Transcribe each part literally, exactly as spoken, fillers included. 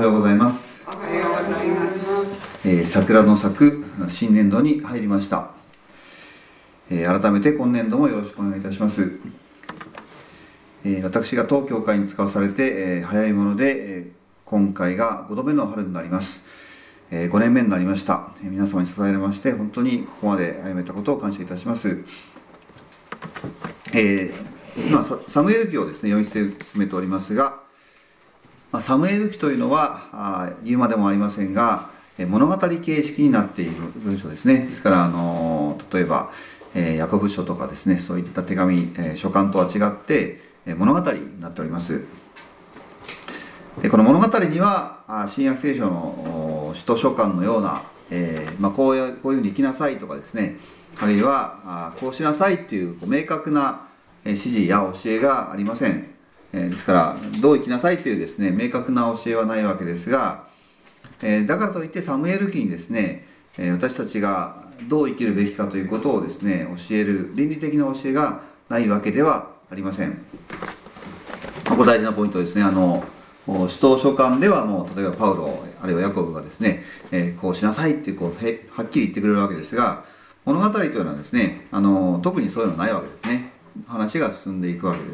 はようございます。 おはようございます。 えー、桜の咲く新年度に入りました。えー、改めて今年度もよろしくお願いいたします。えー、私が当教会に使わされて、えー、早いもので、えー、今回がごどめの春になります。えー、ごねんめになりました。えー、皆様に支えられまして本当にここまで歩めたことを感謝いたします。えー、今サムエル記をですね読み進めておりますが、サムエル記というのは言うまでもありませんが、物語形式になっている文章ですね。ですからあの例えば、えー、ヤコブ書とかですね、そういった手紙、えー、書簡とは違って物語になっております。でこの物語には新約聖書の使徒書簡のような、えーまあ、こういう、こういうふうに生きなさいとかですね、あるいはこうしなさいっていう明確な指示や教えがありません。ですからどう生きなさいというですね明確な教えはないわけですが、だからといってサムエル記にですね私たちがどう生きるべきかということをですね教える倫理的な教えがないわけではありません。ここ大事なポイントですね。あの使徒書簡ではもう例えばパウロあるいはヤコブがですね、えー、こうしなさいってこうはっきり言ってくれるわけですが、物語というのはですねあの特にそういうのないわけですね。話が進んでいくわけです。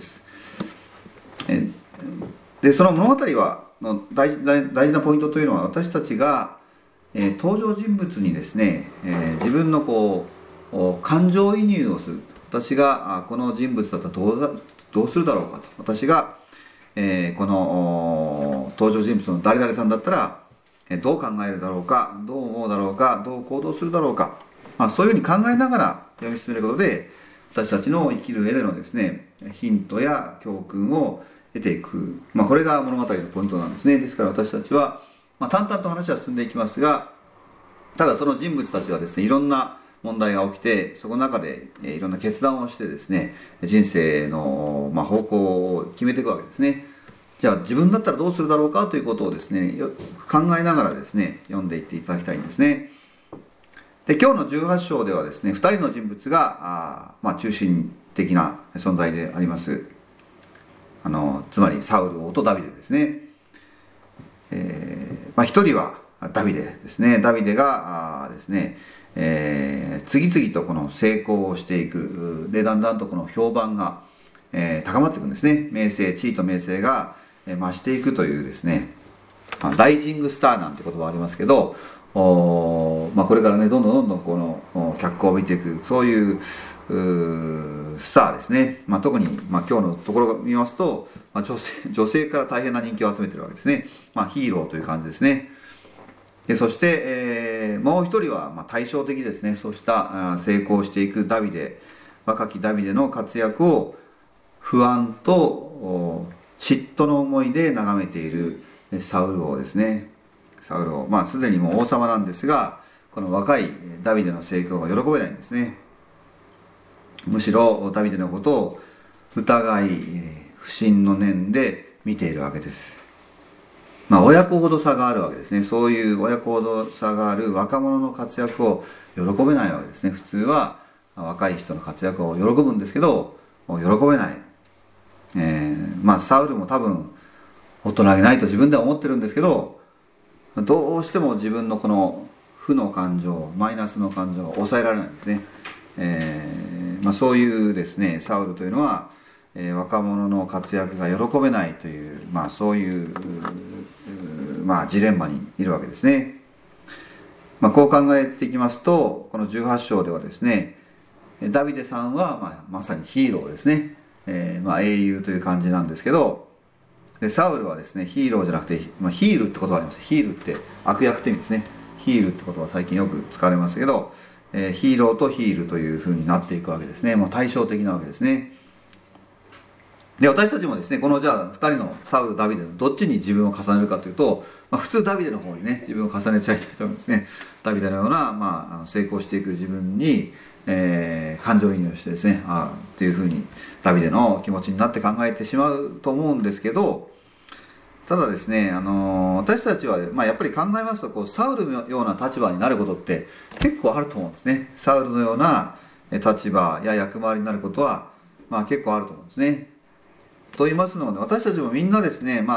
でその物語はの大事、大事なポイントというのは、私たちが、えー、登場人物にですね、えー、自分のこう感情移入をする。私がこの人物だったらどうだ、どうするだろうかと。私が、えー、この登場人物の誰々さんだったら、えー、どう考えるだろうか、どう思うだろうか、どう行動するだろうか、まあ、そういうふうに考えながら読み進めることで、私たちの生きる上でのですねヒントや教訓を得ていく、まあ、これが物語のポイントなんですね。ですから私たちは、まあ、淡々と話は進んでいきますが、ただその人物たちはですねいろんな問題が起きて、そこの中でいろんな決断をしてですね人生の、まあ、方向を決めていくわけですね。じゃあ自分だったらどうするだろうかということをですね考えながらですね読んでいっていただきたいんですね。で今日のじゅうはち章ではですねふたりの人物があ、まあ、中心的な存在であります。あのつまりサウル王とダビデですね。えーまあ、ひとりはダビデですね。ダビデがあですね、えー、次々とこの成功をしていく。でだんだんとこの評判が、えー、高まっていくんですね。名声、地位と名声が増していくというですね、まあ、ライジングスターなんて言葉はありますけど、おまあ、これからねどんどんどんどんこの脚光を見ていく、そういうスターですね。まあ、特に、まあ、今日のところを見ますと、まあ、女性、女性から大変な人気を集めているわけですね。まあ、ヒーローという感じですね。でそして、えー、もう一人は、まあ、対照的ですね。そうした成功していくダビデ、若きダビデの活躍を不安と嫉妬の思いで眺めているサウル王ですね。サウル王、まあすでにもう王様なんですが、この若いダビデの成功が喜べないんですね。むしろダビデのことを疑い、不信の念で見ているわけです。まあ親子ほど差があるわけですね。そういう親子ほど差がある若者の活躍を喜べないわけですね。普通は若い人の活躍を喜ぶんですけど、喜べない。えー、まあサウルも多分大人げないと自分では思ってるんですけど、どうしても自分のこの負の感情、マイナスの感情を抑えられないんですね。えーまあ、そういうですねサウルというのは、えー、若者の活躍が喜べないという、まあ、そういう、まあ、ジレンマにいるわけですね。まあ、こう考えていきますと、このじゅうはち章ではですねダビデさんは、まあ、まさにヒーローですね。えーまあ、英雄という感じなんですけど、でサウルはですねヒーローじゃなくて、まあ、ヒールって言葉があります。ヒールって悪役って意味ですね。ヒールって言葉は最近よく使われますけど、えー、ヒーローとヒールというふうになっていくわけですね。もう対照的なわけですね。で私たちもですねこのじゃあふたりのサウル、ダビデのどっちに自分を重ねるかというと、まあ、普通ダビデの方にね自分を重ねちゃいたいと思いますね。ダビデのような、まあ、あの成功していく自分に、えー、感情移入してですねあっていうふうにダビデの気持ちになって考えてしまうと思うんですけど、ただですね、あのー、私たちは、まあ、やっぱり考えますとこうサウルのような立場になることって結構あると思うんですね。サウルのような立場や役回りになることは、まあ、結構あると思うんですね。と言いますので、私たちもみんなですね、まあ、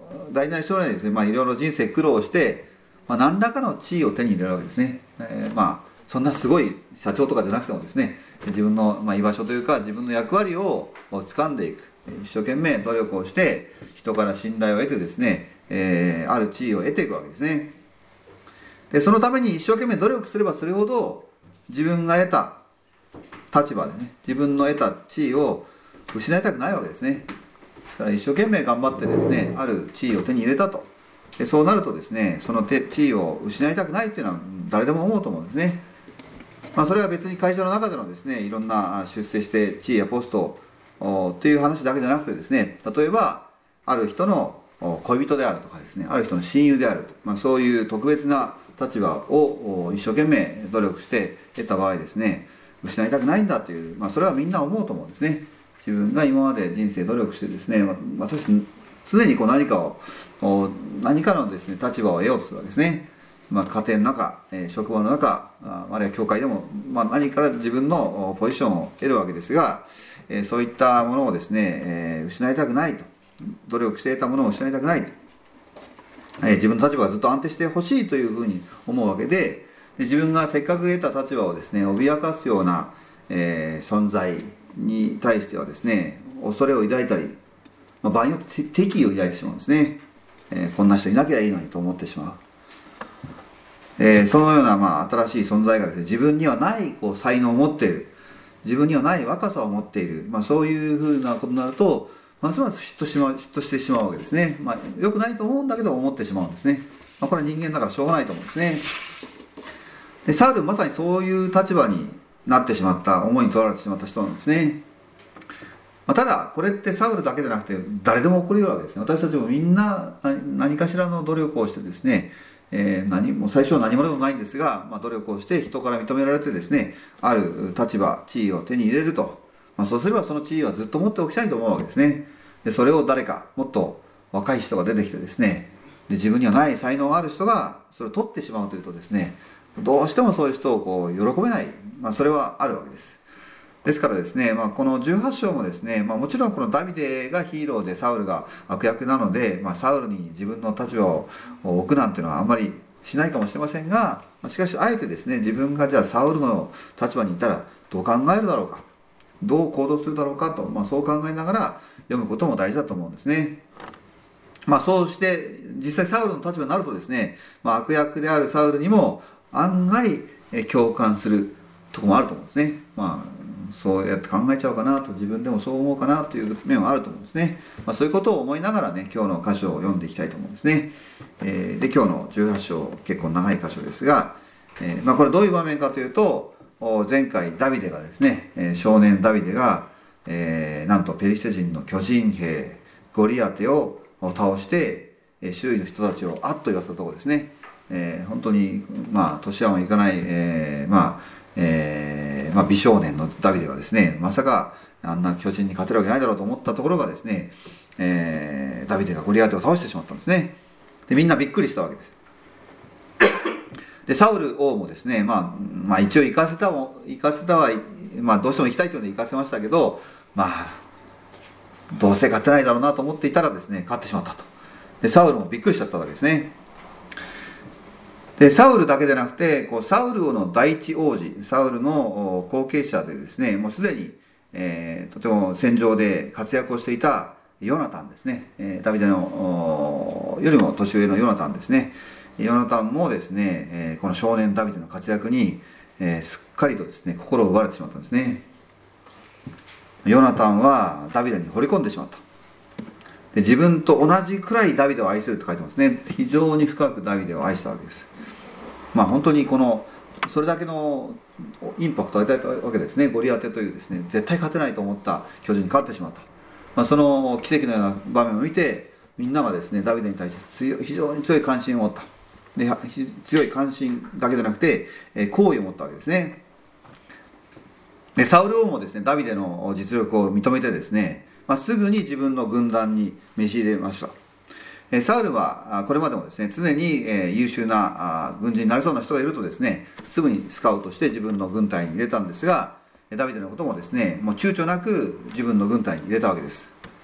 大事な人はですね、まあ、いろいろ人生苦労して、まあ、何らかの地位を手に入れるわけですね、えー、まあそんなすごい社長とかじゃなくてもですね、自分の、まあ、居場所というか自分の役割を掴んでいく、一生懸命努力をして人から信頼を得てですね、えー、ある地位を得ていくわけですね。でそのために一生懸命努力すればするほど自分が得た立場でね、自分の得た地位を失いたくないわけですね。ですから一生懸命頑張ってですね、ある地位を手に入れたと。でそうなるとですね、その地位を失いたくないっていうのは誰でも思うと思うんですね。まあ、それは別に会社の中でのですね、いろんな出世して地位やポストという話だけじゃなくてですね、例えばある人の恋人であるとかですね、ある人の親友であると、まあ、そういう特別な立場を一生懸命努力して得た場合ですね、失いたくないんだという、まあ、それはみんな思うと思うんですね。自分が今まで人生努力してですね、私常にこう何かを何かのですね立場を得ようとするわけですね。まあ、家庭の中、職場の中、あるいは教会でも、まあ、何から自分のポジションを得るわけですが、そういったものをですね失いたくないと、努力して得たものを失いたくないと、自分の立場がずっと安定してほしいというふうに思うわけで、自分がせっかく得た立場をですね脅かすような、えー、存在に対してはですね恐れを抱いたり、まあ、場合によって敵意を抱いてしまうんですね、えー、こんな人いなきゃいいのにと思ってしまう。えー、そのような、まあ、新しい存在がですね、自分にはないこう才能を持っている、自分にはない若さを持っている、まあ、そういうふうなことになるとますます嫉妬しまう、嫉妬してしまうわけですね。まあ、良くないと思うんだけど思ってしまうんですね。まあ、これは人間だからしょうがないと思うんですね。でサウルまさにそういう立場になってしまった、思いに取られてしまった人なんですね。まあ、ただこれってサウルだけでなくて誰でも起こり得るわけですね。私たちもみんな何かしらの努力をしてですね、えー、何も最初は何もでもないんですが、まあ、努力をして人から認められてですね、ある立場地位を手に入れると、まあ、そうすればその地位はずっと持っておきたいと思うわけですね。でそれを誰かもっと若い人が出てきてですね、で自分にはない才能がある人がそれを取ってしまうというとですね、どうしてもそういう人をこう喜べない、まあ、それはあるわけです。ですからですね、まあ、このじゅうはち章もですね、まあ、もちろんこのダビデがヒーローでサウルが悪役なので、まあ、サウルに自分の立場を置くなんていうのはあんまりしないかもしれませんが、しかしあえてですね、自分がじゃあサウルの立場にいたらどう考えるだろうか、どう行動するだろうかと、まあ、そう考えながら読むことも大事だと思うんですね。まあ、そうして実際サウルの立場になるとですね、まあ、悪役であるサウルにも案外共感するところもあると思うんですね。まあそうやって考えちゃおうかなと、自分でもそう思うかなという面はあると思うんですね。まあ、そういうことを思いながらね、今日の箇所を読んでいきたいと思うんですね。えー、で今日のじゅうはち章結構長い箇所ですが、えーまあ、これどういう場面かというと、前回ダビデがですね、少年ダビデが、えー、なんとペリシテ人の巨人兵ゴリアテを倒して周囲の人たちをあっと言わせたところですね。えー、本当にまあ年はもいかない、えー、まあえーまあ、美少年のダビデはですね、まさかあんな巨人に勝てるわけないだろうと思ったところがですね、えー、ダビデがゴリアテを倒してしまったんですね。でみんなびっくりしたわけです。でサウル王もですね、まあ、まあ一応行かせたも行かせたは、まあ、どうしても行きたいというので行かせましたけど、まあどうせ勝てないだろうなと思っていたらですね、勝ってしまったと。でサウルもびっくりしちゃったわけですね。でサウルだけでなくて、こうサウルの第一王子、サウルの後継者でですね、もうすでに、えー、とても戦場で活躍をしていたヨナタンですね、えー、ダビデのよりも年上のヨナタンですね。ヨナタンもですね、えー、この少年ダビデの活躍に、えー、すっかりとですね心を奪われてしまったんですね。ヨナタンはダビデに惚れ込んでしまった。で自分と同じくらいダビデを愛すると書いてますね。非常に深くダビデを愛したわけです。まあ本当にこのそれだけのインパクトを与えたわけですね。ゴリアテというですね、絶対勝てないと思った巨人に勝ってしまった、まあ、その奇跡のような場面を見て、みんながですねダビデに対して強い非常に強い関心を持った。で強い関心だけでなくて、えー、好意を持ったわけですね。でサウル王もですねダビデの実力を認めてですね、まあ、すぐに自分の軍団に召し入れました。サウルはこれまでもですね常に優秀な軍人になりそうな人がいるとですねすぐにスカウトして自分の軍隊に入れたんですが、ダビデのこともですねもう躊躇なく自分の軍隊に入れたわけです。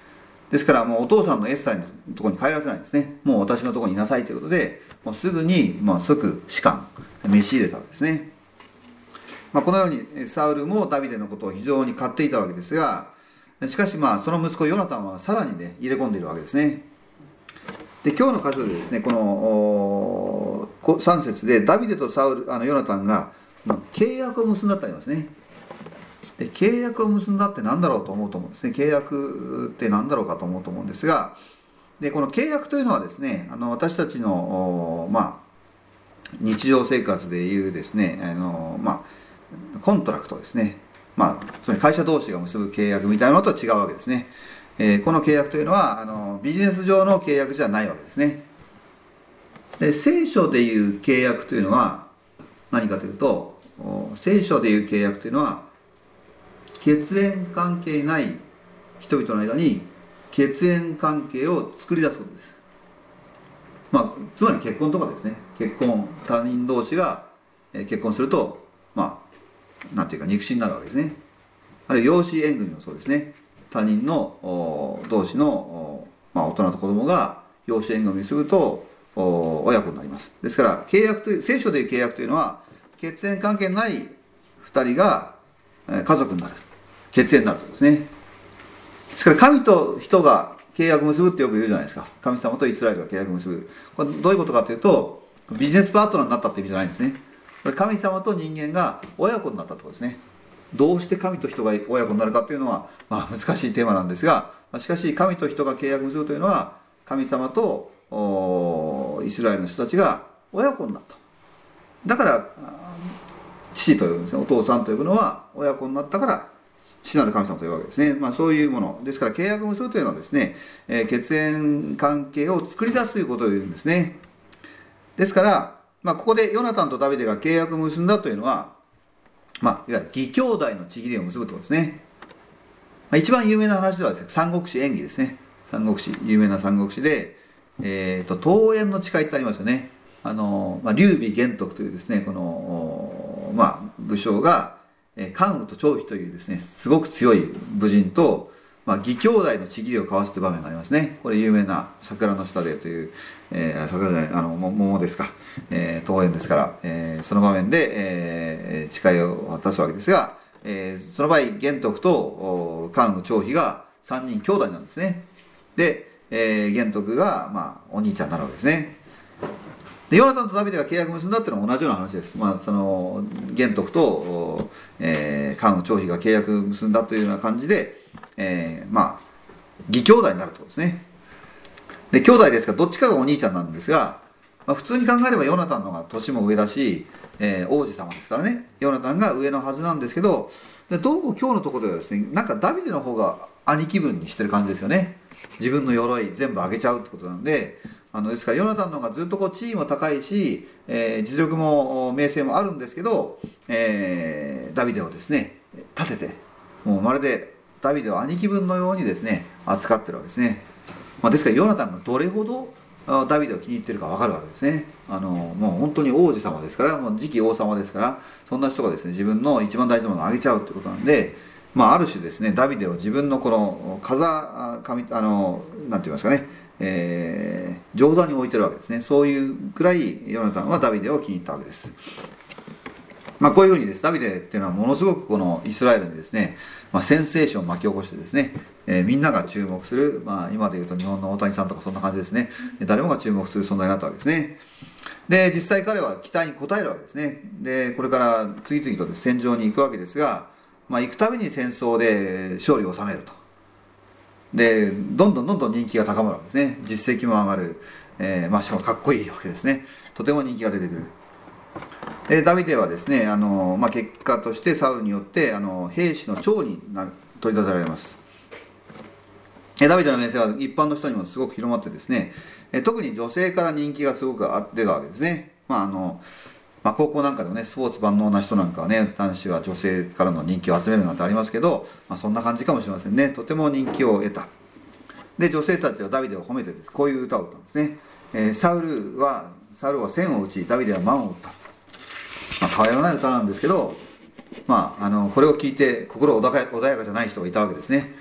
ですからもうお父さんのエッサイのところに帰らせないんですね。もう私のところにいなさいということで、もうすぐに、まあ、即仕官召し入れたわけですね。まあ、このようにサウルもダビデのことを非常に買っていたわけですが、しかしまあその息子ヨナタンはさらにね入れ込んでいるわけですね。で今日の箇所でですね、このさん節でダビデとサウルあのヨナタンが契約を結んだってありますね。で契約を結んだって何だろうと思うと思うんですね。契約って何だろうかと思うと思うんですが、でこの契約というのはですね、あの私たちのまあ日常生活でいうですね、あのまあコントラクトですね、まあつまり会社同士が結ぶ契約みたいなのとは違うわけですね。えー、この契約というのはあのビジネス上の契約じゃないわけですね。で聖書でいう契約というのは何かというと、聖書でいう契約というのは血縁関係ない人々の間に血縁関係を作り出すことです。まあつまり結婚とかですね、結婚他人同士が結婚するとまあなんていうか肉親になるわけですね。あるいは養子縁組もそうですね。他人の同士の、まあ、大人と子供が養子縁組すると親子になります。ですから契約という聖書でいう契約というのは血縁関係ないふたりが家族になる、血縁になるとですね。ですから神と人が契約を結ぶってよく言うじゃないですか。神様とイスラエルが契約を結ぶ。これどういうことかというとビジネスパートナーになったって意味じゃないんですね。これ神様と人間が親子になったってことですね。どうして神と人が親子になるかというのは、まあ、難しいテーマなんですが、しかし神と人が契約を結ぶというのは神様とイスラエルの人たちが親子になった。だから父と呼ぶんですね。お父さんと呼ぶのは親子になったから父なる神様というわけですね。まあ、そういうものですから契約を結ぶというのはですね、えー、血縁関係を作り出すということを言うんですね。ですから、まあ、ここでヨナタンとダビデが契約を結んだというのは、まあ、いわゆる義兄弟の契りを結ぶということですね。まあ、一番有名な話ではですね、三国志演義ですね。三国志、有名な三国志で、えーと、桃園の誓いってありますよね。あの、まあ、劉備玄徳というですね、この、まあ、武将が、関羽と張飛というですね、すごく強い武人と、まあ、義兄弟の契りを交わすという場面がありますね。これ有名な桜の下でという、えー、桜じゃない、あの、桃ですか、えー、桃園ですから、えー、その場面で、えー、誓いを渡すわけですが、えー、その場合、玄徳と関羽、張飛がさんにん兄弟なんですね。で、えー、玄徳が、まあ、お兄ちゃんになるわけですね。でヨナタンとダビデが契約を結んだっていうのは同じような話です。まあ、その玄徳と、えー、関羽張飛が契約を結んだというような感じで、えー、まあ義兄弟になるということですね。で兄弟ですからどっちかがお兄ちゃんなんですが、まあ、普通に考えればヨナタンの方が年も上だし、えー、王子様ですからね、ヨナタンが上のはずなんですけど、でどうも今日のところではですね、なんかダビデの方が兄貴分にしてる感じですよね。自分の鎧全部あげちゃうってことなんで、あのですからヨナタンの方がずっとこう地位も高いし、えー、実力も名声もあるんですけど、えー、ダビデをですね立てて、もうまるでダビデを兄貴分のようにですね扱ってるわけですね。まあ、ですからヨナタンがどれほどダビデを気に入ってるか分かるわけですね。あのもう本当に王子様ですから、もう次期王様ですから、そんな人がですね自分の一番大事なものをあげちゃうってことなんで、まあ、ある種ですねダビデを自分のこの風上あのなんて言いますかね、えー、上座に置いてるわけですね。そういうくらいヨナタンはダビデを気に入ったわけです。まあ、こういうふうにですダビデっていうのはものすごくこのイスラエルにですね、まあ、センセーションを巻き起こしてですね、えー、みんなが注目する、まあ、今でいうと日本の大谷さんとかそんな感じですね、誰もが注目する存在になったわけですね。で実際彼は期待に応えるわけですね。でこれから次々と戦場に行くわけですが、まあ、行くたびに戦争で勝利を収めると。でどんどんどんどん人気が高まるわけですね。実績も上がる、えー、まあしかもかっこいいわけですね。とても人気が出てくる。でダビデはですね、あの、まあ、結果としてサウルによってあの兵士の長になる取り立てられます。ダビデの名声は一般の人にもすごく広まってですね、特に女性から人気がすごく出たわけですね。まああのまあ、高校なんかでもね、スポーツ万能な人なんかはね、男子は女性からの人気を集めるなんてありますけど、まあ、そんな感じかもしれませんね。とても人気を得た。で女性たちはダビデを褒めてです、こういう歌を歌うんですね。えー、サウルはサウルは千を打ち、ダビデは万を打った。まあ、たわいもない歌なんですけど、まあ、あのこれを聞いて心穏やか、穏やかじゃない人がいたわけですね。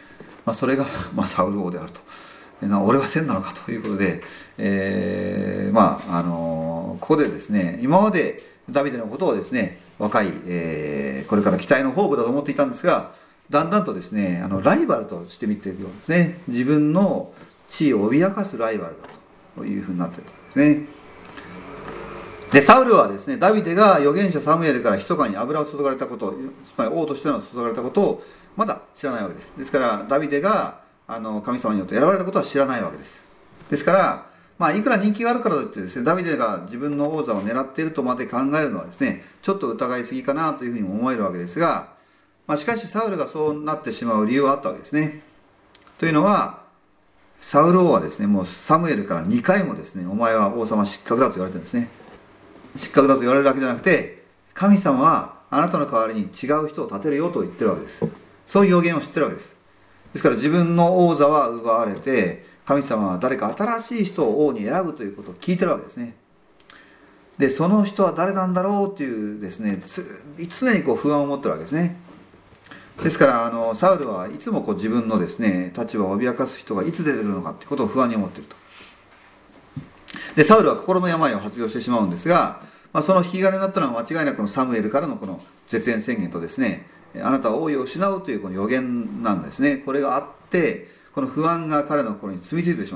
まあ、それが、まあ、サウル王であると。俺は千なのかということで、えー、まああのここでですね、今までダビデのことをですね、若い、えー、これから期待のホープだと思っていたんですが、だんだんとですね、あのライバルとして見ているようですね。自分の地位を脅かすライバルだというふうになっているわけですね。でサウルはですね、ダビデが預言者サムエルから密かに油を注がれたこと、つまり王としての注がれたことをまだ知らないわけです。ですからダビデがあの神様によって選ばれたことは知らないわけです。ですから、まあ、いくら人気があるからといってですね、ダビデが自分の王座を狙っているとまで考えるのはですね、ちょっと疑いすぎかなというふうにも思えるわけですが、まあ、しかしサウルがそうなってしまう理由はあったわけですね。というのは、サウル王はですね、もうサムエルからにかいもですね、お前は王様失格だと言われてるんですね。失格だと言われるだけじゃなくて、神様はあなたの代わりに違う人を立てるよと言ってるわけです。そういう予言を知ってるわけです。ですから自分の王座は奪われて、神様は誰か新しい人を王に選ぶということを聞いてるわけですね。でその人は誰なんだろうというですね、常にこう不安を持ってるわけですね。ですからあのサウルはいつもこう自分のですね、立場を脅かす人がいつ出てくるのかということを不安に思っていると。でサウルは心の病を発病してしまうんですが、まあ、その引き金になったのは間違いなくこのサムエルからのこの絶縁宣言とですね、あなたは王位を失うというこの予言なんですね。これがあって、この不安が彼の心に住み着いてしまった。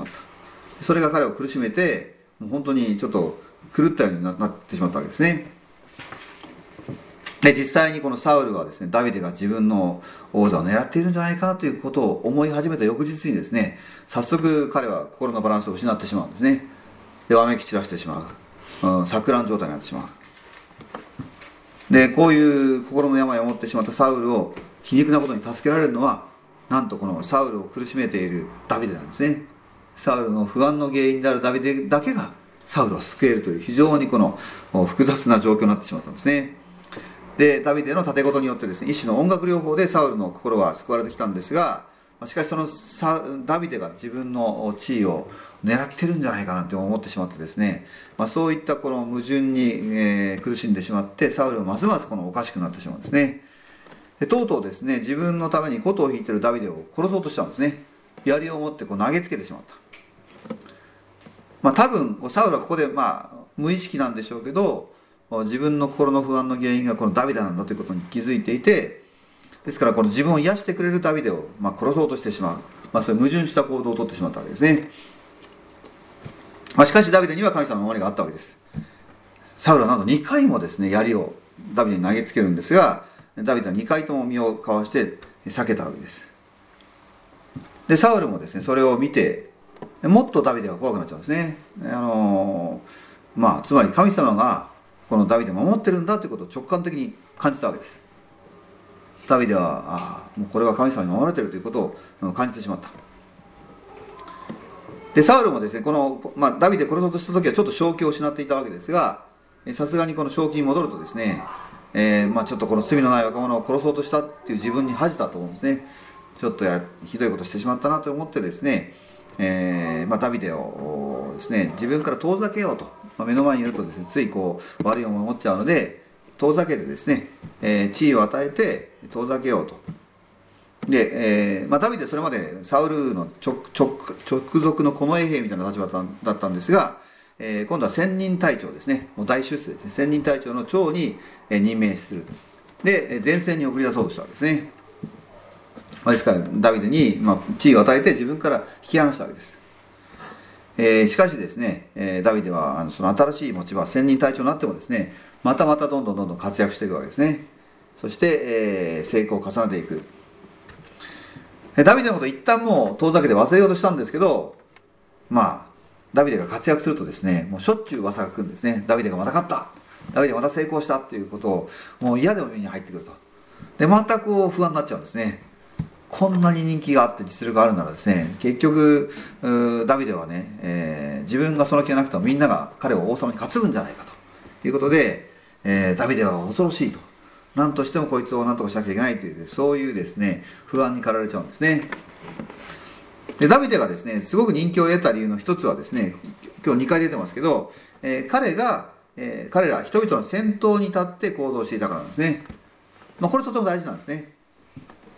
それが彼を苦しめて、もう本当にちょっと狂ったようになってしまったわけですね。で実際にこのサウルはですね、ダビデが自分の王座を狙っているんじゃないかということを思い始めた翌日にですね、早速彼は心のバランスを失ってしまうんですね。でわめき散らしてしまう、うん、錯乱状態になってしまう。でこういう心の病を持ってしまったサウルを皮肉なことに助けられるのは、なんとこのサウルを苦しめているダビデなんですね。サウルの不安の原因であるダビデだけがサウルを救えるという、非常にこの複雑な状況になってしまったんですね。でダビデの盾事によってですね、一種の音楽療法でサウルの心は救われてきたんですが、しかしそのダビデが自分の地位を狙ってるんじゃないかなって思ってしまってですね、まあ、そういったこの矛盾に、えー、苦しんでしまって、サウルはますますこのおかしくなってしまうんですね。でとうとうですね、自分のために琴を弾いているダビデを殺そうとしたんですね。槍を持ってこう投げつけてしまった。まあ多分サウルはここでまあ無意識なんでしょうけど、自分の心の不安の原因がこのダビデなんだということに気づいていて、ですからこの自分を癒してくれるダビデをまあ殺そうとしてしまう、まあ、そういう矛盾した行動をとってしまったわけですね。まあ、しかしダビデには神様の守りがあったわけです。サウルはなんとにかいもですね、槍をダビデに投げつけるんですが、ダビデはにかいとも身をかわして避けたわけです。でサウルもですね、それを見てもっとダビデが怖くなっちゃうんですね。あのー、まあつまり神様がこのダビデを守ってるんだということを直感的に感じたわけです。ダビデはああもうこれは神様に守られているということを感じてしまった。でサウルもですね、この、まあ、ダビデ殺そうとした時はちょっと正気を失っていたわけですが、さすがにこの正気に戻るとですね、えーまあ、ちょっとこの罪のない若者を殺そうとしたっていう自分に恥じたと思うんですね。ちょっとやひどいことしてしまったなと思ってですね、えーまあ、ダビデをですね、自分から遠ざけようと、まあ、目の前にいるとですね、ついこう悪い思いを持っちゃうので遠ざけてですね、えー、地位を与えて遠ざけようと。で、えーまあ、ダビデはそれまでサウルの直直直属の近衛兵みたいな立場だったんですが、えー、今度は千人隊長ですね、もう大出世ですね、千人隊長の長に任命する。で前線に送り出そうとしたわけですね。ですからダビデに、まあ、地位を与えて自分から引き離したわけです。えー、しかしですね、えー、ダビデはあのその新しい持ち場千人隊長になってもですね、またまたどんどんどんどん活躍していくわけですね。そして、えー、成功を重ねていく。ダビデのことを一旦もう遠ざけて忘れようとしたんですけど、まあダビデが活躍するとですね、もうしょっちゅう噂が来るんですね。ダビデがまた勝った、ダビデがまた成功したっていうことをもう嫌でも目に入ってくると。でまたこう不安になっちゃうんですね。こんなに人気があって実力があるならですね、結局ダビデはね、えー、自分がその気がなくてもみんなが彼を王様に担ぐんじゃないかということで、えー、ダビデは恐ろしいと、何としてもこいつを何とかしなきゃいけないという、そういうですね不安に駆られちゃうんですね。でダビデがですねすごく人気を得た理由の一つはですね、今日にかい出てますけど、えー、彼が、えー、彼ら人々の先頭に立って行動していたからなんですね。まあ、これとても大事なんですね。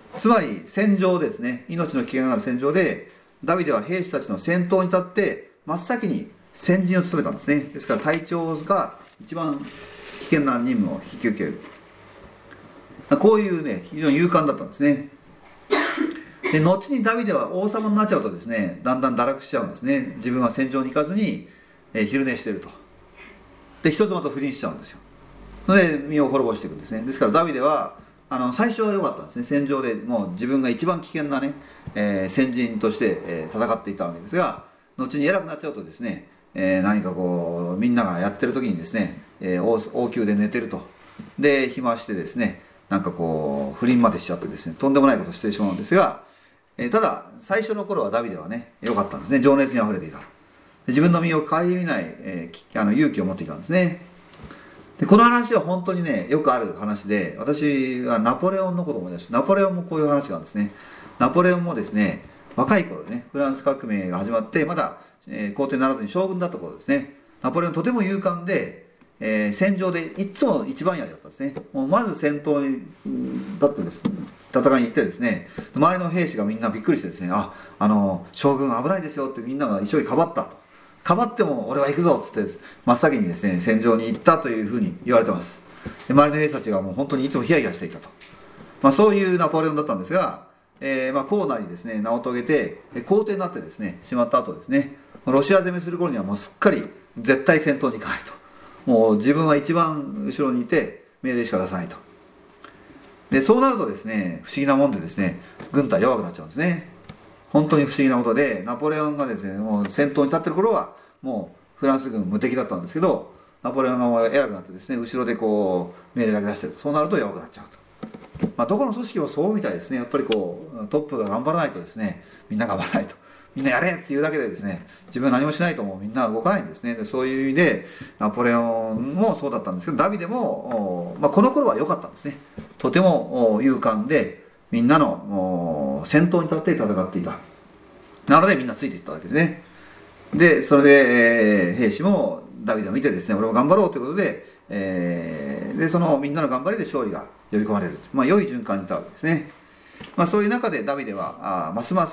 つまり戦場ですね、命の危険がある戦場でダビデは兵士たちの先頭に立って真っ先に先陣を務めたんですね。ですから隊長が一番危険な任務を引き受ける、こういうね非常に勇敢だったんですね。で後にダビデは王様になっちゃうとですね、だんだん堕落しちゃうんですね。自分は戦場に行かずに、えー、昼寝していると。で一つまた不倫しちゃうんですよ。それで身を滅ぼしていくんですね。ですからダビデはあの最初は良かったんですね。戦場でもう自分が一番危険なね、えー、先人として、えー、戦っていたわけですが、後に偉くなっちゃうとですね、えー、何かこうみんながやってる時にですね、えー、王, 王宮で寝てると。で暇してですね、なんかこう不倫までしちゃってですね、とんでもないことをしてしまうんですが、えー、ただ最初の頃はダビデはね良かったんですね。情熱にあふれていた。で自分の身を顧みない、えー、あの勇気を持っていたんですね。でこの話は本当にねよくある話で、私はナポレオンのことを思い出して、ナポレオンもこういう話があるんですね。ナポレオンもですね、若い頃でね、フランス革命が始まってまだ、えー、皇帝にならずに将軍だった頃ですね、ナポレオンとても勇敢で、えー、戦場でいつも一番槍だったんですね。もうまず先頭に立ってですね、戦いに行ってですね、周りの兵士がみんなびっくりしてですね、あ、あの将軍危ないですよってみんなが一生懸命かばったと。かばっても俺は行くぞっつって真っ先にですね戦場に行ったというふうに言われてます。で周りの兵士たちがもう本当にいつもヒヤヒヤしていたと、まあ、そういうナポレオンだったんですが、えー、まあこうなりですね名を遂げて皇帝になってですねしまった後ですね、ロシア攻めする頃にはもうすっかり絶対戦闘に行かないと、もう自分は一番後ろにいて命令しか出さないと。でそうなるとですね不思議なもんでですね軍隊弱くなっちゃうんですね。本当に不思議なことで、ナポレオンがですねもう先頭に立ってる頃はもうフランス軍無敵だったんですけど、ナポレオンがもう偉くなってですね後ろでこう命令だけ出してると、そうなると弱くなっちゃうと。まあ、どこの組織もそうみたいですね。やっぱりこうトップが頑張らないとですねみんな頑張らないと、みんなやれっていうだけでですね自分は何もしないともうみんな動かないんですね。でそういう意味でナポレオンもそうだったんですけど、ダビデも、まあ、この頃は良かったんですね。とても勇敢でみんなの先頭に立って戦っていた。なのでみんなついていったわけですね。でそれで、えー、兵士もダビデを見てですね、俺も頑張ろうということで、えー、でそのみんなの頑張りで勝利が呼び込まれる、まあ、良い循環にいたわけですね。まあ、そういう中でダビデはあますます、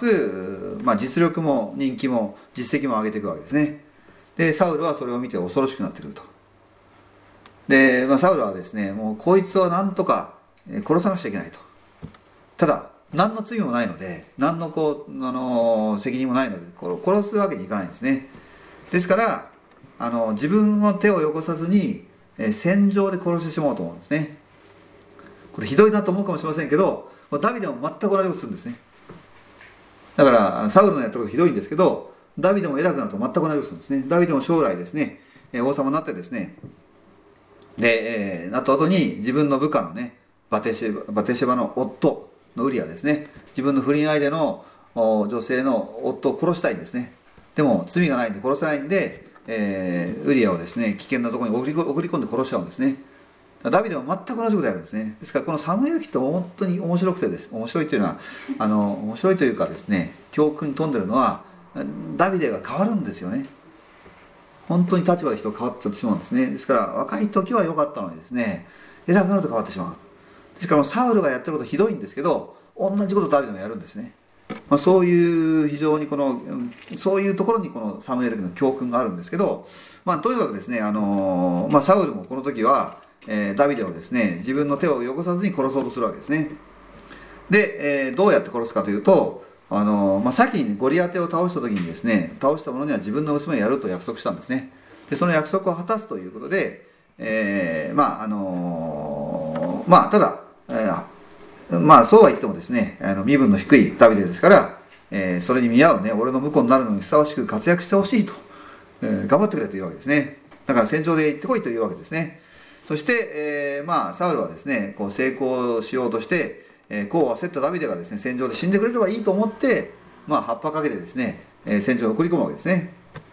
まあ、実力も人気も実績も上げていくわけですね。でサウルはそれを見て恐ろしくなってくると。で、まあ、サウルはですねもうこいつはなんとか殺さなくちゃいけないと。ただ何の罪もないので、何のこう、あの責任もないので殺すわけにいかないんですね。ですからあの自分の手をよこさずに、え戦場で殺してしまおうと思うんですね。これひどいなと思うかもしれませんけど、ダビデも全く同じことするんですね。だからサウルのやったことひどいんですけど、ダビデも偉くなると全く同じことするんですね。ダビデも将来ですね王様になってですね、で、えー、なった後に自分の部下のねバテシェバ、バテシェバの夫のウリアですね、自分の不倫相手の女性の夫を殺したいんですね。でも罪がないんで殺せないんで、えー、ウリアをですね危険なところに送り、送り込んで殺しちゃうんですね。ダビデは全く同じことやるんですね。ですからこのサムエル記って本当に面白くてです、面白いというのはあの面白いというかですね、教訓に富んでるのはダビデが変わるんですよね。本当に立場で人が変わってしまうんですね。ですから若い時は良かったのにですね偉くなると変わってしまう。ですからサウルがやってることひどいんですけど、同じことをダビデもやるんですね。まあ、そういう非常にこのそういうところにこのサムエル記の教訓があるんですけど、まあ、とにかくですね、あのーまあ、サウルもこの時は、えー、ダビデをですね自分の手を汚さずに殺そうとするわけですね。で、えー、どうやって殺すかというと、あのーまあ、先にゴリアテを倒した時にですね、倒した者には自分の娘をやると約束したんですね。でその約束を果たすということで、えー、まああのー、まあただ、えー、まあそうは言ってもですね、あの身分の低いダビデですから、えー、それに見合うね俺の婿になるのにふさわしく活躍してほしいと、えー、頑張ってくれというわけですね。だから戦場で行ってこいというわけですね。そして、えー、まあサウルはですねこう成功しようとして、えー、こう焦ったダビデがですね戦場で死んでくれればいいと思って、まあ葉っぱかけてですね、えー、戦場に送り込むわけですね。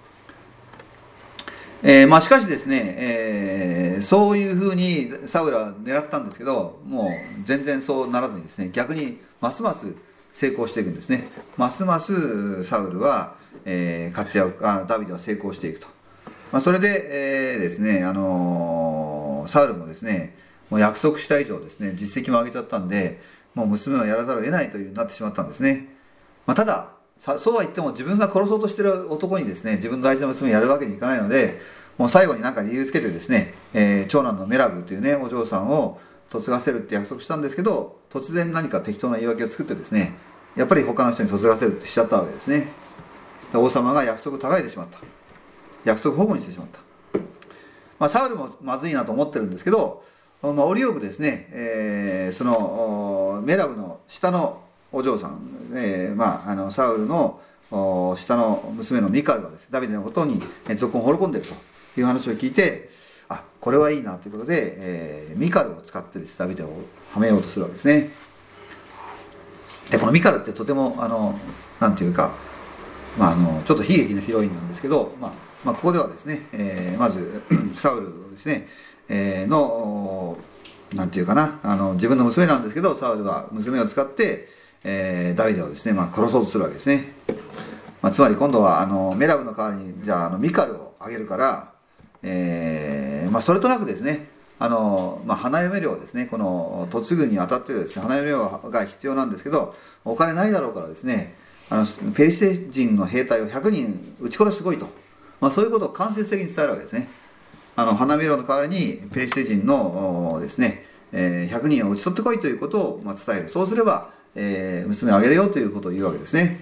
えーまあ、しかしですね、えー、そういうふうにサウルは狙ったんですけど、もう全然そうならずにですね、逆にますます成功していくんですね。ますますサウルは、えー、活躍あダビデは成功していくと、まあ、それで、えー、ですね、あのー、サウルもですねもう約束した以上ですね実績も上げちゃったんで、 もう娘をやらざるを得ないというになってしまったんですね。まあ、ただそうは言っても自分が殺そうとしている男にですね、自分の大事な娘をやるわけにいかないので、もう最後に何か理由つけてですね、えー、長男のメラブというねお嬢さんを嫁がせるって約束したんですけど、突然何か適当な言い訳を作ってですね、やっぱり他の人に嫁がせるってしちゃったわけですね。で王様が約束を違えてしまった、約束保護にしてしまった。まあ、サウルもまずいなと思ってるんですけど、まあ、折よくですね、えー、そのメラブの下のお嬢さん、えーまあ、あのサウルの下の娘のミカルがですね、ダビデのことに賊を放り込んでいるという話を聞いて、あ、これはいいなということで、えー、ミカルを使ってです、ダビデをはめようとするわけですね。でこのミカルってとてもあのなんていうか、まあ、あのちょっと悲劇のヒロインなんですけど、まあまあ、ここではですね、えー、まずサウルですね、えー、のなんていうかな、あの自分の娘なんですけど、サウルは娘を使って、えー、ダビデをですね、まあ、殺そうとするわけですね。まあ、つまり今度はあのメラブの代わりにじゃあ、あのミカルをあげるから、えーまあ、それとなくですね、あの、まあ、花嫁料ですね、この嫁ぐにあたってですね、花嫁料が必要なんですけど、お金ないだろうからですね、あのペリシテ人の兵隊をひゃくにん撃ち殺してこいと、まあ、そういうことを間接的に伝えるわけですね。あの花嫁料の代わりにペリシテ人のですね、えー、ひゃくにんを討ち取ってこいということをまあ伝える。そうすれば、えー、娘をあげるよということを言うわけですね。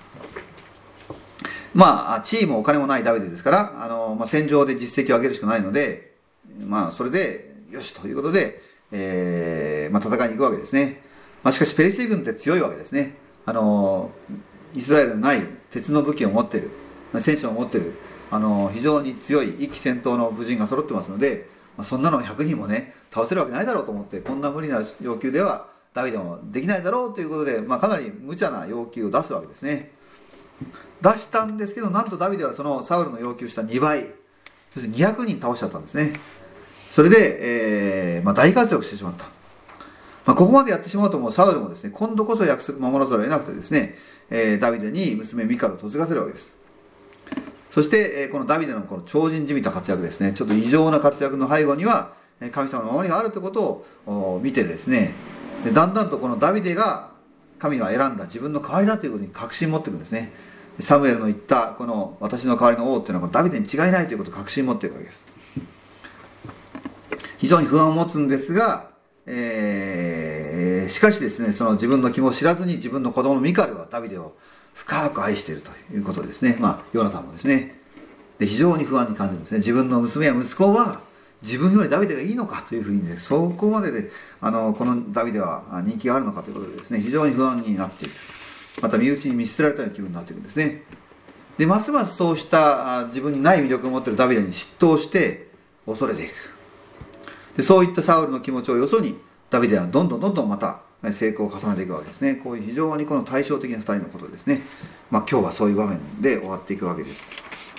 まあ地位もお金もないダビデですから、あの、まあ、戦場で実績を上げるしかないので、まあそれでよしということで、えーまあ、戦いに行くわけですね。まあ、しかしペリシテ軍って強いわけですね。あのイスラエルのない鉄の武器を持っている、戦車を持っている、あの非常に強い一騎戦闘の武人が揃ってますので、まあ、そんなのひゃくにんもね倒せるわけないだろうと思って、こんな無理な要求ではダビデもできないだろうということで、まあ、かなり無茶な要求を出すわけですね。出したんですけど、なんとダビデはそのサウルの要求したにばい、要するににひゃくにん倒しちゃったんですね。それで、えーまあ、大活躍してしまった。まあ、ここまでやってしまうと、もうサウルもですね、今度こそ約束守らざるを得なくてですね、えー、ダビデに娘ミカルを嫁がせるわけです。そして、えー、このダビデのこの超人じみた活躍ですね、ちょっと異常な活躍の背後には神様の守りがあるということを見てですね、でだんだんとこのダビデが神が選んだ自分の代わりだということに確信を持っていくんですね。サムエルの言ったこの私の代わりの王っていうのはダビデに違いないということを確信を持っていくわけです。非常に不安を持つんですが、えー、しかしですね、その自分の気も知らずに自分の子供のミカルはダビデを深く愛しているということですね。まあヨナタンもですね、で非常に不安に感じるんですね。自分の娘や息子は自分よりダビデがいいのかというふうにね、そこまでであのこのダビデは人気があるのかということでですね、非常に不安になっている。また身内に見捨てられたような気分になっているんですね。でますますそうした自分にない魅力を持っているダビデに嫉妬して恐れていく。でそういったサウルの気持ちをよそにダビデはどんどんどんどんまた成功を重ねていくわけですね。こういう非常にこの対照的なふたりのことですね。まあ今日はそういう場面で終わっていくわけです。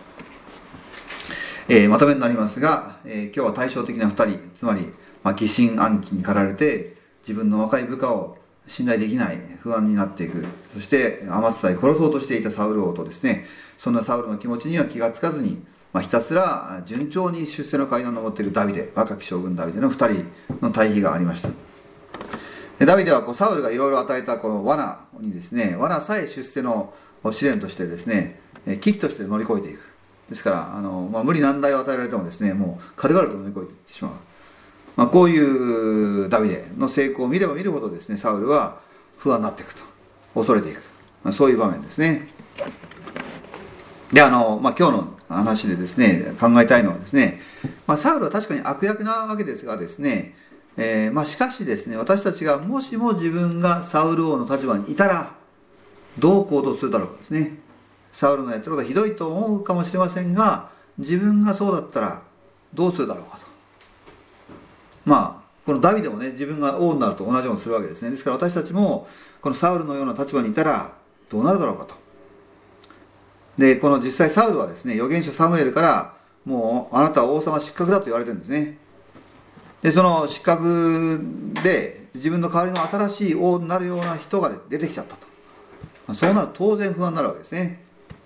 えー、まとめになりますが、えー、今日は対照的なふたり、つまり、まあ、疑心暗鬼に駆られて自分の若い部下を信頼できない、不安になっていく。そしてアマツさえ殺そうとしていたサウル王とですね、そんなサウルの気持ちには気がつかずに、まあ、ひたすら順調に出世の階段を登っているダビデ、若き将軍ダビデのふたりの対比がありました。でダビデはこうサウルがいろいろ与えたこの罠にですね、罠さえ出世の試練としてですね、危機として乗り越えていく。ですからあの、まあ、無理難題を与えられてもですね、もう軽々と乗り越えていってしまう。まあ、こういうダビデの成功を見れば見るほどですね、サウルは不安になっていくと、恐れていく、まあ、そういう場面ですね。であの、まあ、今日の話でですね考えたいのはですね、まあ、サウルは確かに悪役なわけですがですね、えーまあ、しかしですね、私たちがもしも自分がサウル王の立場にいたらどう行動するだろうかですね。サウルのやってることはひどいと思うかもしれませんが、自分がそうだったらどうするだろうかと。まあこのダビデもね、自分が王になると同じようにするわけですね。ですから私たちもこのサウルのような立場にいたらどうなるだろうかと。でこの実際サウルはですね、預言者サムエルからもうあなたは王様失格だと言われてるんですね。でその失格で自分の代わりの新しい王になるような人が出てきちゃったと。そうなると当然不安になるわけですね。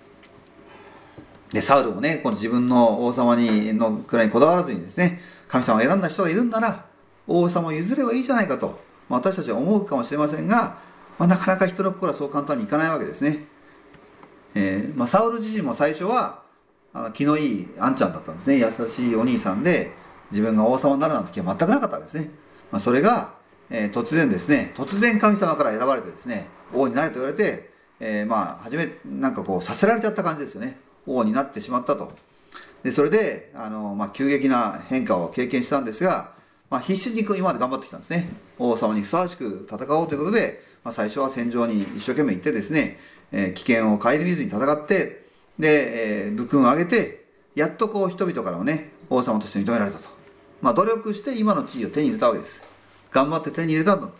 でサウルもね、この自分の王様にのくらいにこだわらずにですね、神様が選んだ人がいるんなら王様を譲ればいいじゃないかとまあ、私たちは思うかもしれませんが、まあ、なかなか人の心はそう簡単にいかないわけですね。えーまあ、サウル自身も最初はあの気のいいあんちゃんだったんですね。優しいお兄さんで、自分が王様になるなんて気は全くなかったわけですね。まあ、それが、えー、突然ですね、突然神様から選ばれてですね、王になれと言われて、えー、まあ初めなんかこうさせられちゃった感じですよね。王になってしまったと。でそれであの、まあ、急激な変化を経験したんですが、まあ、必死に今まで頑張ってきたんですね。王様にふさわしく戦おうということで、まあ、最初は戦場に一生懸命行ってですね、えー、危険を顧みずに戦って、で、えー、武勲を挙げて、やっとこう人々からもね、王様として認められたと。まあ、努力して今の地位を手に入れたわけです。頑張って手に入れたんだと。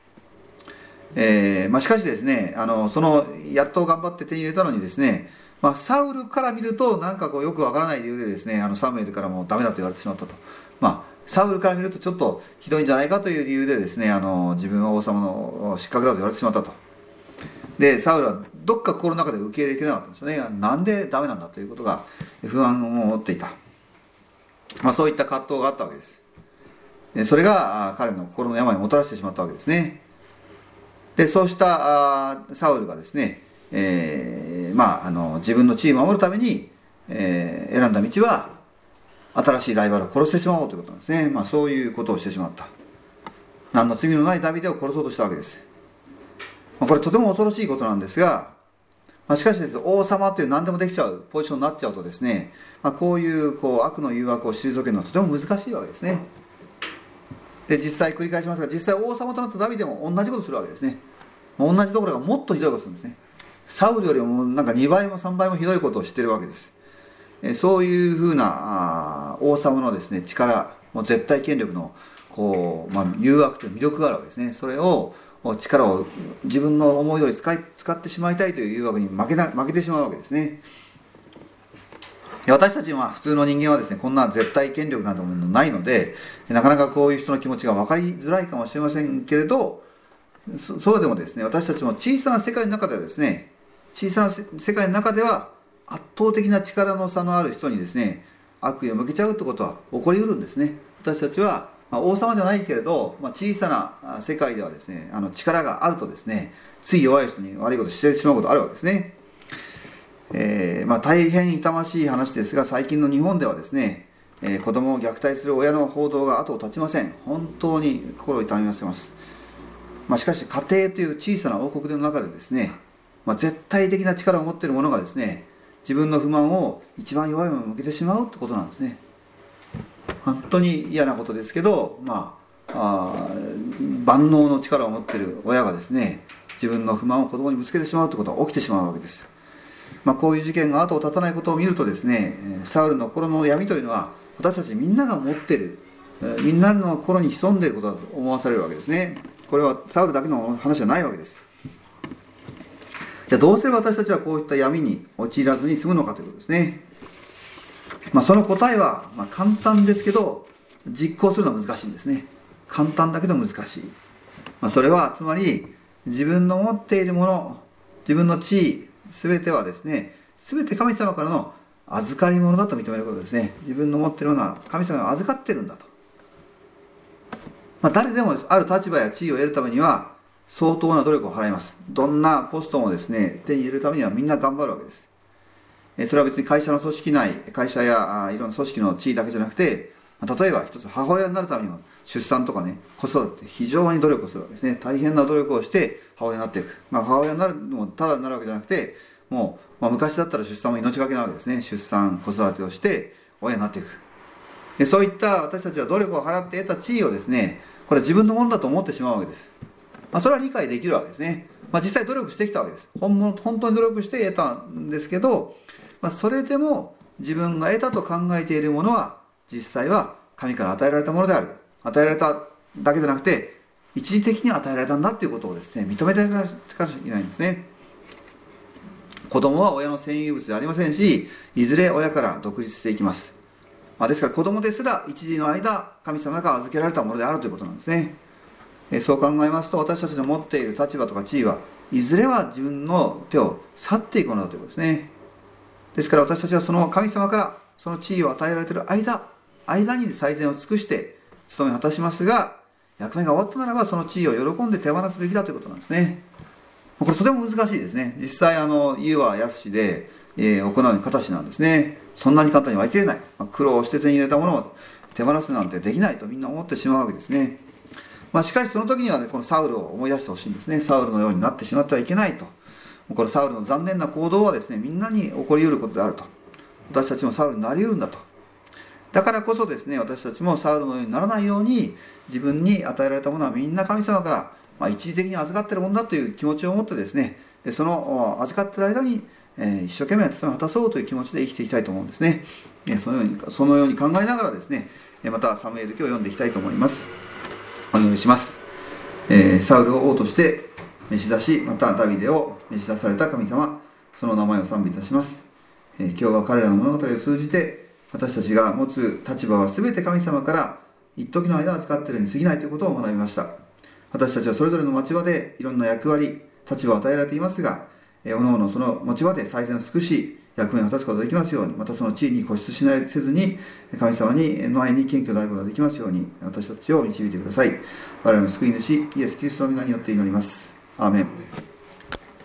えーまあ、しかしですね、あのそのやっと頑張って手に入れたのにですね、まあ、サウルから見るとなんかこうよくわからない理由でですね、あのサムエルからもダメだと言われてしまったと。まあ、サウルから見るとちょっとひどいんじゃないかという理由でですね、あの自分は王様の失格だと言われてしまったと。でサウルはどっか心の中で受け入れきれなかったんですよね。なんでダメなんだということが不安を持っていた。まあ、そういった葛藤があったわけです。でそれが彼の心の病をもたらしてしまったわけですね。でそうしたあサウルがですね、えーまあ、あの自分の地位を守るために、えー、選んだ道は新しいライバルを殺してしまおうということなんですね。まあ、そういうことをしてしまった。何の罪のないダビデを殺そうとしたわけです。まあ、これとても恐ろしいことなんですが、まあ、しかしですね、王様という何でもできちゃうポジションになっちゃうとですね、まあ、こういう、こう悪の誘惑を退けるのはとても難しいわけですね。で実際繰り返しますが、実際王様となったダビデも同じことするわけですね。同じところがもっとひどいことするんですね。サウルよりもなんかにばいもさんばいもひどいことをしているわけです。えそういうふうなあ王様のですね力、もう絶対権力のこう、まあ、誘惑という魅力があるわけですね。それを力を自分の思い通り使い使ってしまいたいという誘惑に負けな負けてしまうわけですね。私たちは普通の人間はですね、こんな絶対権力などもないので、なかなかこういう人の気持ちが分かりづらいかもしれませんけれど、そそうでもですね、私たちも小さな世界の中ではですね、小さな世界の中では圧倒的な力の差のある人にですね、悪意を向けちゃうってことは起こりうるんですね。私たちは、まあ、王様じゃないけれど、まあ、小さな世界ではですね、あの力があるとですね、つい弱い人に悪いことしてしまうことあるわけですね。えーまあ、大変痛ましい話ですが、最近の日本ではですね、えー、子供を虐待する親の報道が後を絶ちません。本当に心を痛みませます。まあ、しかし家庭という小さな王国の中でですね、まあ、絶対的な力を持っている者がですね、自分の不満を一番弱いものに向けてしまうってことなんですね。本当に嫌なことですけど、まあ、あ万能の力を持っている親がですね、自分の不満を子供にぶつけてしまうってことが起きてしまうわけです。まあ、こういう事件が後を絶たないことを見るとですね、サウルの心の闇というのは私たちみんなが持っている、みんなの心に潜んでいることだと思わされるわけですね。これはサウルだけの話じゃないわけです。じゃあどうすれば私たちはこういった闇に陥らずに済むのかということですね。まあ、その答えはまあ簡単ですけど、実行するのは難しいんですね。簡単だけど難しい。まあ、それはつまり自分の持っているもの、自分の地位、すべてはですね、すべて神様からの預かり物だと認めることですね。自分の持っているものは神様が預かっているんだと。まあ、誰でもある立場や地位を得るためには相当な努力を払います。どんなポストもですね、手に入れるためにはみんな頑張るわけです。それは別に会社の組織内、会社やいろんな組織の地位だけじゃなくて、例えば一つ母親になるためには出産とかね、子育て非常に努力をするわけですね。大変な努力をして母親になっていく。まあ、母親になるのもただになるわけじゃなくて、もう、まあ、昔だったら出産も命がけなわけですね。出産、子育てをして親になっていく。でそういった私たちは努力を払って得た地位をですね、これは自分のものだと思ってしまうわけです。まあ、それは理解できるわけですね。まあ、実際努力してきたわけです。本物、本当に努力して得たんですけど、まあ、それでも自分が得たと考えているものは実際は神から与えられたものである。与えられただけじゃなくて一時的に与えられたんだということをですね、認めていかなきゃいけないんですね。子供は親の占有物ではありませんし、いずれ親から独立していきます。まあ、ですから子供ですら一時の間神様が預けられたものであるということなんですね。えそう考えますと、私たちの持っている立場とか地位はいずれは自分の手を去っていくものだということですね。ですから私たちはその神様からその地位を与えられている間間に最善を尽くして務めを果たしますが、 役目が終わったならばその地位を喜んで手放すべきだということなんですね。これとても難しいですね。実際あの湯は易しで、えー、行うに形なんですね。そんなに簡単にはいきれない、まあ、苦労して手に入れたものを手放すなんてできないとみんな思ってしまうわけですね。まあ、しかしその時には、ね、このサウルを思い出してほしいんですね。サウルのようになってしまってはいけないと。このサウルの残念な行動はですね、みんなに起こり得ることであると。私たちもサウルになり得るんだと。だからこそですね、私たちもサウルのようにならないように、自分に与えられたものはみんな神様から、まあ、一時的に預かっているものだという気持ちを持ってですね、その預かっている間に、えー、一生懸命務めを果たそうという気持ちで生きていきたいと思うんですね。そのように、そのように考えながらですね、またサムエル記を読んでいきたいと思います。お祈りします。えー、サウルを王として召し出し、またダビデを召し出された神様、その名前を賛美いたします。えー、今日は彼らの物語を通じて、私たちが持つ立場は全て神様から一時の間預かっているに過ぎないということを学びました。私たちはそれぞれの持ち場でいろんな役割、立場を与えられていますが、えー、おのおのその持ち場で最善を尽くし、役目を果たすことができますように、またその地位に固執しないせずに、神様に前に謙虚であることができますように、私たちを導いてください。我々の救い主イエス・キリストの皆によって祈ります。アーメン。